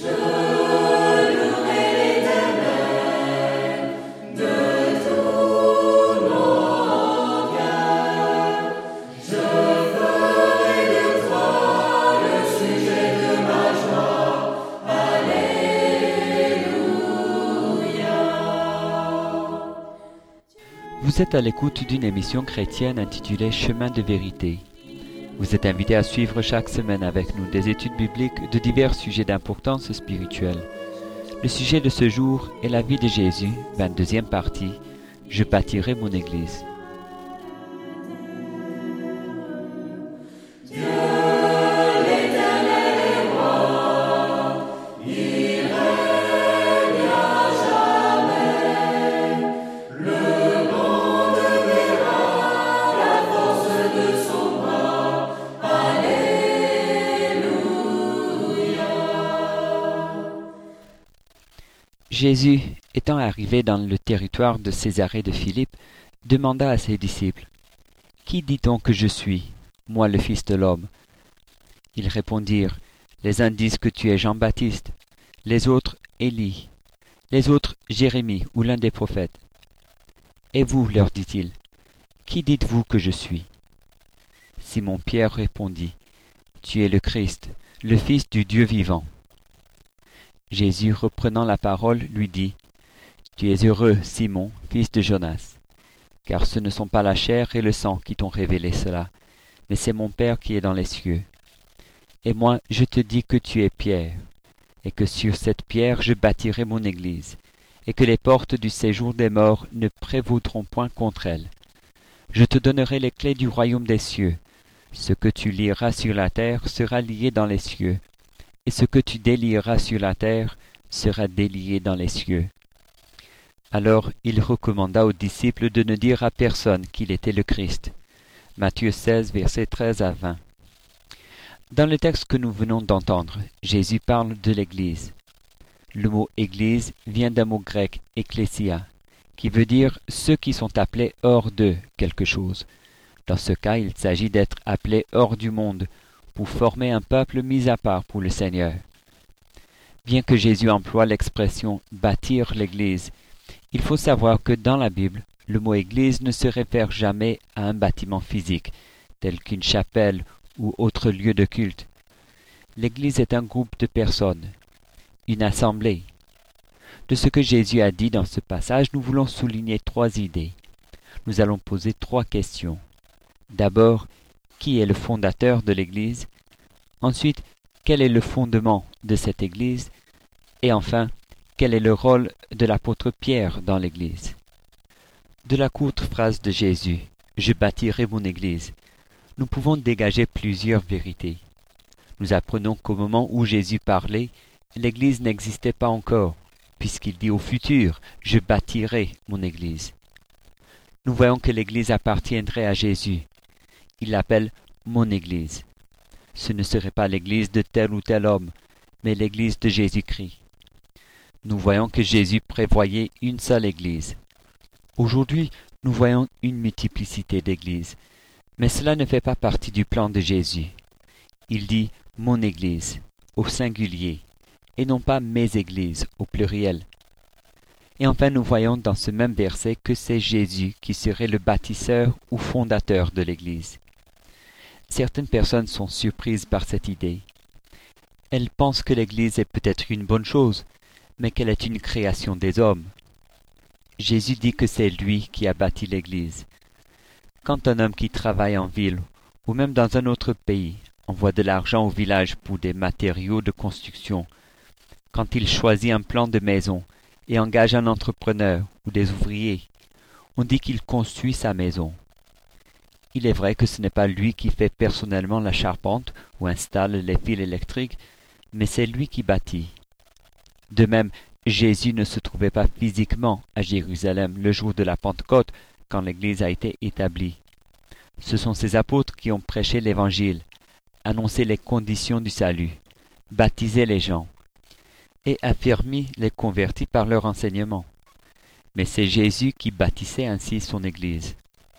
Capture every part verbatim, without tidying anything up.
Vous êtes à l'écoute d'une émission chrétienne intitulée Chemin de vérité. Vous êtes invité à suivre chaque semaine avec nous des études bibliques de divers sujets d'importance spirituelle. Le sujet de ce jour est la vie de Jésus, vingt-deuxième partie, Je bâtirai mon Église. Jésus, étant arrivé dans le territoire de Césarée de Philippe, demanda à ses disciples, « Qui dit-on que je suis, moi le Fils de l'homme » Ils répondirent, « Les uns disent que tu es Jean-Baptiste, les autres Élie, les autres Jérémie ou l'un des prophètes. » « Et vous, leur dit-il, qui dites-vous que je suis » Simon-Pierre répondit, « Tu es le Christ, le Fils du Dieu vivant. » Jésus, reprenant la parole, lui dit, « Tu es heureux, Simon, fils de Jonas, car ce ne sont pas la chair et le sang qui t'ont révélé cela, mais c'est mon Père qui est dans les cieux. Et moi, je te dis que tu es Pierre, et que sur cette pierre je bâtirai mon Église, et que les portes du séjour des morts ne prévaudront point contre elle. Je te donnerai les clés du royaume des cieux. Ce que tu lieras sur la terre sera lié dans les cieux, et ce que tu délieras sur la terre sera délié dans les cieux. » Alors il recommanda aux disciples de ne dire à personne qu'il était le Christ. Matthieu seize, versets treize à vingt. Dans le texte que nous venons d'entendre, Jésus parle de l'Église. Le mot « Église » vient d'un mot grec « ecclésia », qui veut dire « ceux qui sont appelés hors de quelque chose ». Dans ce cas, il s'agit d'être appelés hors du monde, pour former un peuple mis à part pour le Seigneur. Bien que Jésus emploie l'expression « bâtir l'Église », il faut savoir que dans la Bible, le mot « Église » ne se réfère jamais à un bâtiment physique, tel qu'une chapelle ou autre lieu de culte. L'Église est un groupe de personnes, une assemblée. De ce que Jésus a dit dans ce passage, nous voulons souligner trois idées. Nous allons poser trois questions. D'abord, qui est le fondateur de l'Église? Ensuite, quel est le fondement de cette Église? Et enfin, quel est le rôle de l'apôtre Pierre dans l'Église? De la courte phrase de Jésus, « Je bâtirai mon Église », nous pouvons dégager plusieurs vérités. Nous apprenons qu'au moment où Jésus parlait, l'Église n'existait pas encore, puisqu'il dit au futur, « Je bâtirai mon Église ». Nous voyons que l'Église appartiendrait à Jésus. Il l'appelle « mon Église ». Ce ne serait pas l'Église de tel ou tel homme, mais l'Église de Jésus-Christ. Nous voyons que Jésus prévoyait une seule Église. Aujourd'hui, nous voyons une multiplicité d'Églises, mais cela ne fait pas partie du plan de Jésus. Il dit « mon Église » au singulier, et non pas « mes Églises » au pluriel. Et enfin, nous voyons dans ce même verset que c'est Jésus qui serait le bâtisseur ou fondateur de l'Église. Certaines personnes sont surprises par cette idée. Elles pensent que l'Église est peut-être une bonne chose, mais qu'elle est une création des hommes. Jésus dit que c'est lui qui a bâti l'Église. Quand un homme qui travaille en ville, ou même dans un autre pays, envoie de l'argent au village pour des matériaux de construction, quand il choisit un plan de maison et engage un entrepreneur ou des ouvriers, on dit qu'il construit sa maison. Il est vrai que ce n'est pas lui qui fait personnellement la charpente ou installe les fils électriques, mais c'est lui qui bâtit. De même, Jésus ne se trouvait pas physiquement à Jérusalem le jour de la Pentecôte quand l'Église a été établie. Ce sont ses apôtres qui ont prêché l'Évangile, annoncé les conditions du salut, baptisé les gens et affermi les convertis par leur enseignement. Mais c'est Jésus qui bâtissait ainsi son Église.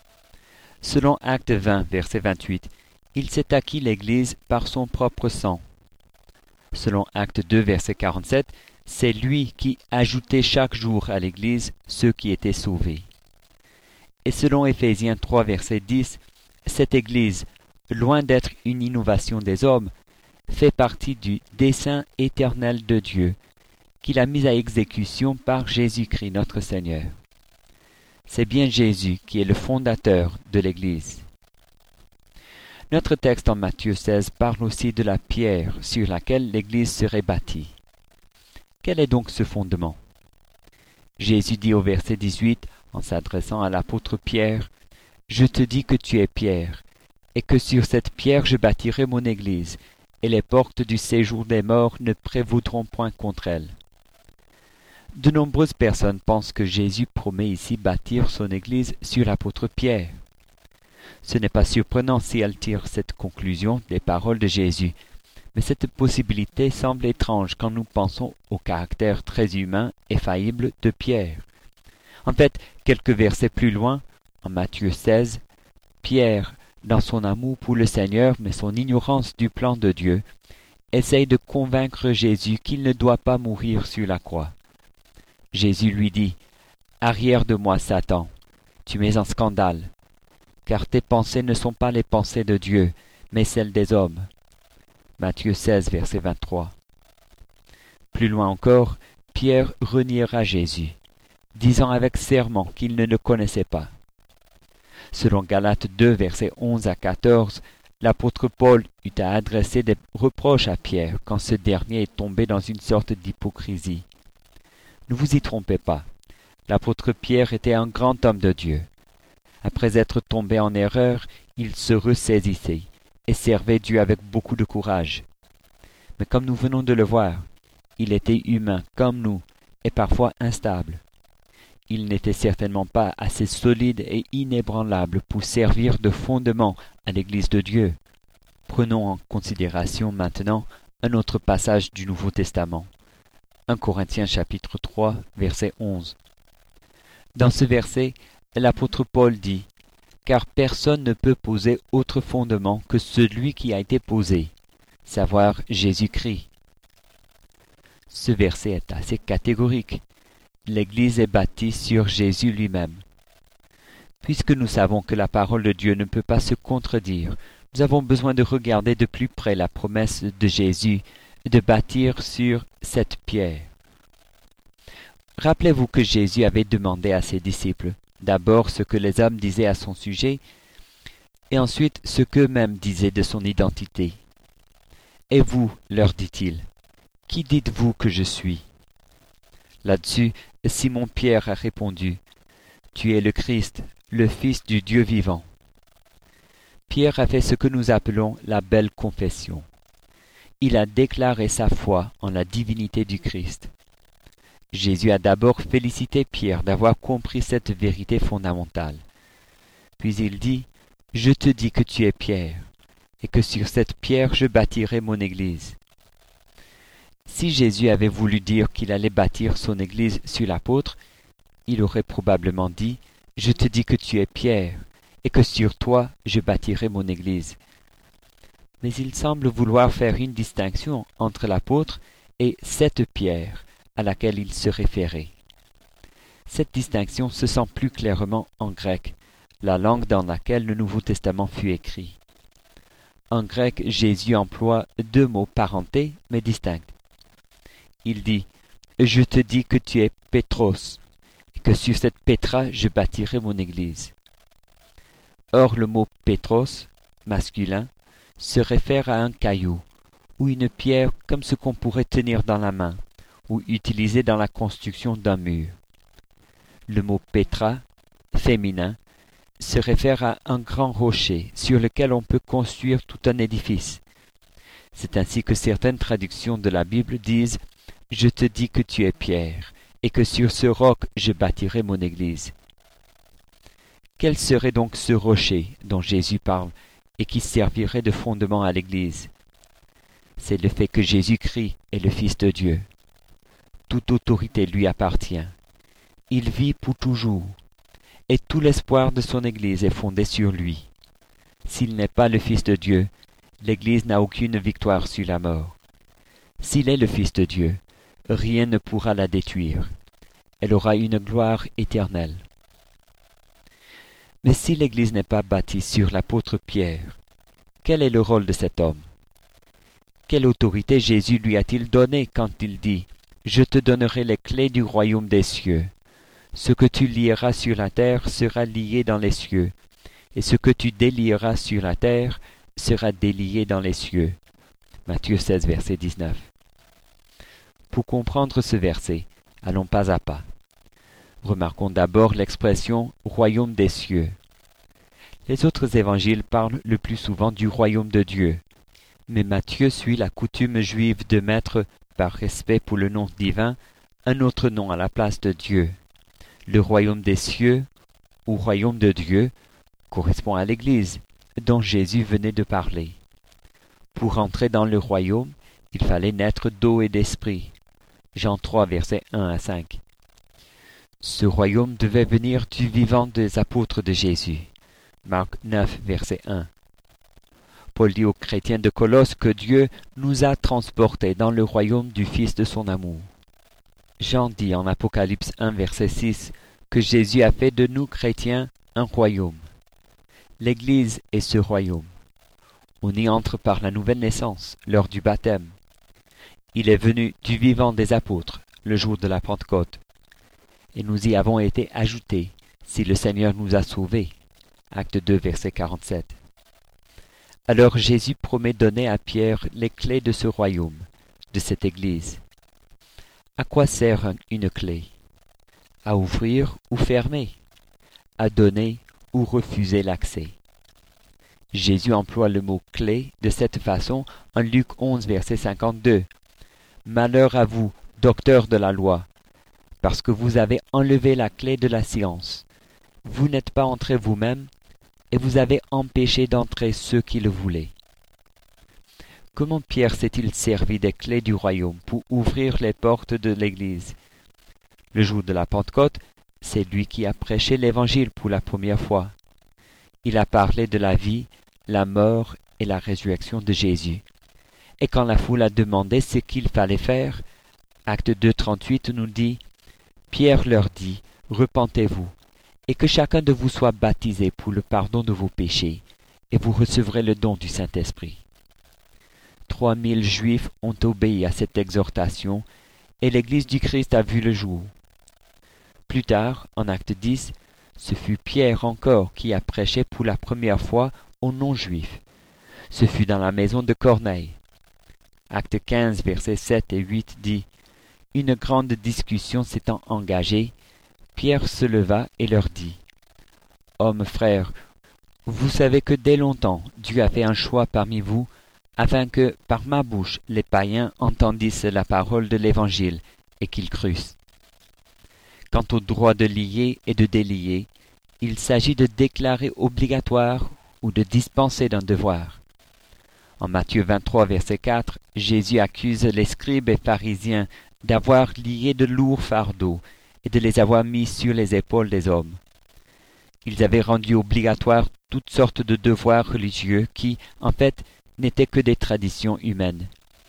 Selon Actes vingt, verset vingt-huit, il s'est acquis l'Église par son propre sang. Selon Actes deux, verset quarante-sept, c'est lui qui ajoutait chaque jour à l'Église ceux qui étaient sauvés. Et selon Éphésiens trois, verset dix, cette Église, loin d'être une innovation des hommes, fait partie du dessein éternel de Dieu, qu'il a mis à exécution par Jésus-Christ notre Seigneur. C'est bien Jésus qui est le fondateur de l'Église. Notre texte en Matthieu seize parle aussi de la pierre sur laquelle l'Église serait bâtie. Quel est donc ce fondement? Jésus dit au verset dix-huit, en s'adressant à l'apôtre Pierre, « Je te dis que tu es Pierre, et que sur cette pierre je bâtirai mon Église, et les portes du séjour des morts ne prévaudront point contre elle. » De nombreuses personnes pensent que Jésus promet ici bâtir son Église sur l'apôtre Pierre. Ce n'est pas surprenant si elles tirent cette conclusion des paroles de Jésus, mais cette possibilité semble étrange quand nous pensons au caractère très humain et faillible de Pierre. En fait, quelques versets plus loin, en Matthieu seize, Pierre, dans son amour pour le Seigneur mais son ignorance du plan de Dieu, essaye de convaincre Jésus qu'il ne doit pas mourir sur la croix. Jésus lui dit, « Arrière de moi, Satan, tu mets en scandale, car tes pensées ne sont pas les pensées de Dieu, mais celles des hommes. » Matthieu seize, verset vingt-trois. Plus loin encore, Pierre reniera Jésus, disant avec serment qu'il ne le connaissait pas. Selon Galates deux, versets onze à quatorze, l'apôtre Paul eut à adresser des reproches à Pierre quand ce dernier est tombé dans une sorte d'hypocrisie. Ne vous y trompez pas, l'apôtre Pierre était un grand homme de Dieu. Après être tombé en erreur, il se ressaisissait et servait Dieu avec beaucoup de courage. Mais comme nous venons de le voir, il était humain comme nous et parfois instable. Il n'était certainement pas assez solide et inébranlable pour servir de fondement à l'Église de Dieu. Prenons en considération maintenant un autre passage du Nouveau Testament. un Corinthiens chapitre trois, verset onze. Dans ce verset, l'apôtre Paul dit « Car personne ne peut poser autre fondement que celui qui a été posé, savoir Jésus-Christ. » Ce verset est assez catégorique. L'Église est bâtie sur Jésus lui-même. Puisque nous savons que la parole de Dieu ne peut pas se contredire, nous avons besoin de regarder de plus près la promesse de Jésus de bâtir sur cette pierre. Rappelez-vous que Jésus avait demandé à ses disciples d'abord ce que les hommes disaient à son sujet, et ensuite ce qu'eux-mêmes disaient de son identité. « Et vous, leur dit-il, qui dites-vous que je suis ?» Là-dessus, Simon-Pierre a répondu, « Tu es le Christ, le Fils du Dieu vivant. » Pierre a fait ce que nous appelons la belle confession. Il a déclaré sa foi en la divinité du Christ. Jésus a d'abord félicité Pierre d'avoir compris cette vérité fondamentale. Puis il dit, « Je te dis que tu es Pierre, et que sur cette pierre je bâtirai mon Église. » Si Jésus avait voulu dire qu'il allait bâtir son Église sur l'apôtre, il aurait probablement dit, « Je te dis que tu es Pierre, et que sur toi je bâtirai mon Église. » Mais il semble vouloir faire une distinction entre l'apôtre et cette pierre à laquelle il se référait. Cette distinction se sent plus clairement en grec, la langue dans laquelle le Nouveau Testament fut écrit. En grec, Jésus emploie deux mots parentés mais distincts. Il dit « Je te dis que tu es Pétros, et que sur cette pétra je bâtirai mon Église. » Or le mot Pétros, masculin, se réfère à un caillou, ou une pierre comme ce qu'on pourrait tenir dans la main, ou utiliser dans la construction d'un mur. Le mot Pétra, féminin, se réfère à un grand rocher sur lequel on peut construire tout un édifice. C'est ainsi que certaines traductions de la Bible disent « Je te dis que tu es Pierre, et que sur ce roc je bâtirai mon Église. » Quel serait donc ce rocher dont Jésus parle et qui servirait de fondement à l'Église? C'est le fait que Jésus-Christ est le Fils de Dieu. Toute autorité lui appartient. Il vit pour toujours, et tout l'espoir de son Église est fondé sur lui. S'il n'est pas le Fils de Dieu, l'Église n'a aucune victoire sur la mort. S'il est le Fils de Dieu, rien ne pourra la détruire. Elle aura une gloire éternelle. Mais si l'Église n'est pas bâtie sur l'apôtre Pierre, quel est le rôle de cet homme? Quelle autorité Jésus lui a-t-il donnée quand il dit « Je te donnerai les clés du royaume des cieux. Ce que tu lieras sur la terre sera lié dans les cieux, et ce que tu délieras sur la terre sera délié dans les cieux. » Matthieu seize, verset dix-neuf. Pour comprendre ce verset, allons pas à pas. Remarquons d'abord l'expression « royaume des cieux ». Les autres évangiles parlent le plus souvent du royaume de Dieu, mais Matthieu suit la coutume juive de mettre, par respect pour le nom divin, un autre nom à la place de Dieu. Le royaume des cieux, ou royaume de Dieu, correspond à l'Église, dont Jésus venait de parler. Pour entrer dans le royaume, il fallait naître d'eau et d'esprit. Jean trois, versets un à cinq. Ce royaume devait venir du vivant des apôtres de Jésus. Marc neuf, verset un. Paul dit aux chrétiens de Colosse que Dieu nous a transportés dans le royaume du Fils de son amour. Jean dit en Apocalypse un, verset six, que Jésus a fait de nous chrétiens un royaume. L'Église est ce royaume. On y entre par la nouvelle naissance, lors du baptême. Il est venu du vivant des apôtres, le jour de la Pentecôte. Et nous y avons été ajoutés, si le Seigneur nous a sauvés. Acte deux, verset quarante-sept. Alors Jésus promet donner à Pierre les clés de ce royaume, de cette Église. À quoi sert une clé? À ouvrir ou fermer? À donner ou refuser l'accès? Jésus emploie le mot « clé » de cette façon en Luc onze, verset cinquante-deux. « Malheur à vous, docteurs de la loi, parce que vous avez enlevé la clé de la science. Vous n'êtes pas entrés vous-même, et vous avez empêché d'entrer ceux qui le voulaient. » Comment Pierre s'est-il servi des clés du royaume pour ouvrir les portes de l'Église? Le jour de la Pentecôte, c'est lui qui a prêché l'Évangile pour la première fois. Il a parlé de la vie, la mort et la résurrection de Jésus. Et quand la foule a demandé ce qu'il fallait faire, Acte deux, trente-huit nous dit « Pierre leur dit, repentez-vous, et que chacun de vous soit baptisé pour le pardon de vos péchés, et vous recevrez le don du Saint-Esprit. » Trois mille Juifs ont obéi à cette exhortation, et l'Église du Christ a vu le jour. Plus tard, en Acte dix, ce fut Pierre encore qui a prêché pour la première fois aux non-juifs. Ce fut dans la maison de Corneille. Acte quinze, versets sept et huit dit « Une grande discussion s'étant engagée, Pierre se leva et leur dit « Hommes frères, vous savez que dès longtemps Dieu a fait un choix parmi vous, afin que, par ma bouche, les païens entendissent la parole de l'Évangile et qu'ils crussent. Quant au droit de lier et de délier, il s'agit de déclarer obligatoire ou de dispenser d'un devoir. » En Matthieu vingt-trois, verset quatre, Jésus accuse les scribes et pharisiens d'avoir lié de lourds fardeaux et de les avoir mis sur les épaules des hommes. Ils avaient rendu obligatoire toutes sortes de devoirs religieux qui, en fait, n'étaient que des traditions humaines.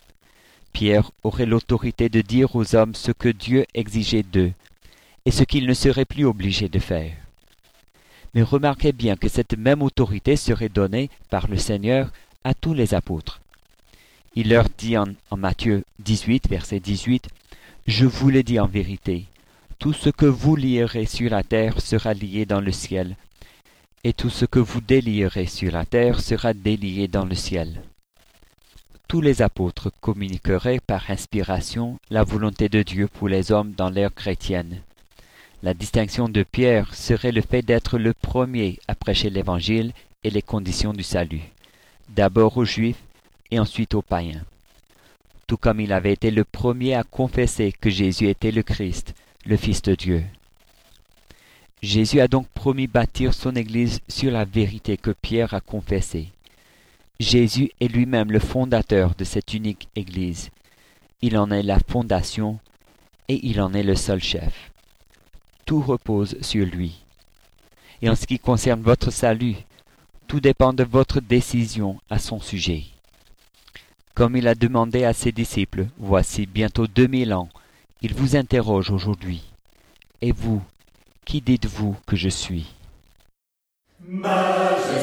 Pierre aurait l'autorité de dire aux hommes ce que Dieu exigeait d'eux et ce qu'ils ne seraient plus obligés de faire. Mais remarquez bien que cette même autorité serait donnée par le Seigneur à tous les apôtres. Il leur dit en, en Matthieu dix-huit, verset dix-huit, « Je vous le dis en vérité, tout ce que vous lierez sur la terre sera lié dans le ciel, et tout ce que vous délierez sur la terre sera délié dans le ciel. » Tous les apôtres communiqueraient par inspiration la volonté de Dieu pour les hommes dans l'ère chrétienne. La distinction de Pierre serait le fait d'être le premier à prêcher l'Évangile et les conditions du salut, d'abord aux Juifs et ensuite aux païens. Tout comme il avait été le premier à confesser que Jésus était le Christ, le Fils de Dieu. Jésus a donc promis bâtir son Église sur la vérité que Pierre a confessée. Jésus est lui-même le fondateur de cette unique Église. Il en est la fondation et il en est le seul chef. Tout repose sur lui. Et en ce qui concerne votre salut, tout dépend de votre décision à son sujet. comme il a demandé à ses disciples, voici bientôt deux mille ans. Il vous interroge aujourd'hui. Et vous, qui dites-vous que je suis ? Majesté.